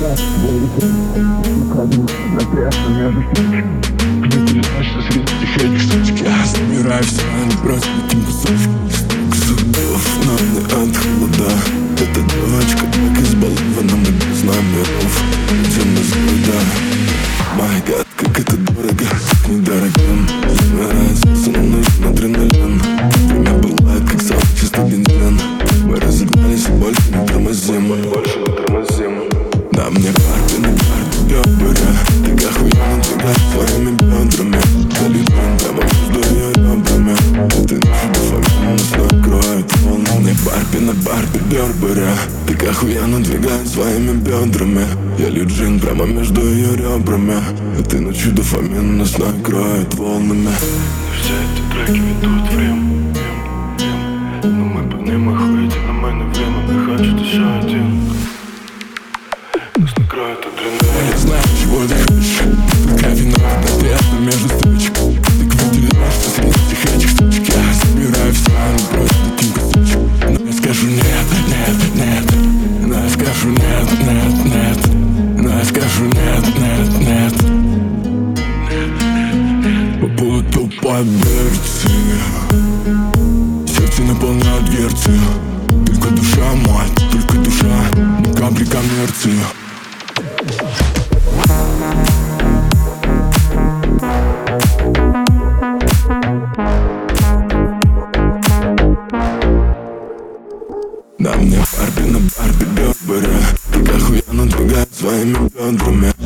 Я собираю все, но просто таким кусочком зубов, но не от холода. Эта девочка так избалована, мы без номеров идем на звезда. My God, как это дорого, недорогим. Замирает сердце, но нужен адреналин. Время было как самый чистый бензин. Мы разогнались и больше не тормозим. Да, мне парты на парты бедра. Так охуенно двигать своими бедрами. Залипаем прямо между ее ребрами. Ты ночью дофамин нас накроет волны. Мне Барби на Барби Бербера. Так охуенно двигать своими бедрами. Я лежин прямо между ее ребрами. Этой ночью дофамин нас накроет волнами. Все эти треки ведут в Рим. Но мы под ним охуительно, мы на время. Не хочет еще один. Нас накроет адреналин. Я знаю, чего ты хочешь. Только вино под приятно между строчек. Ты выделяешься среди этих точек. Я собираю все, но просто таким кусочком. Но я скажу нет, нет, нет. Но я скажу нет, нет, нет. Но я скажу нет, нет, нет. По тупой берцы. Сердце наполняет дверцы. Только душа, мать, только душа. Ни капли коммерции. Да, мне Барби на Барби Бербера. Так охуенно двигает своими бедрами.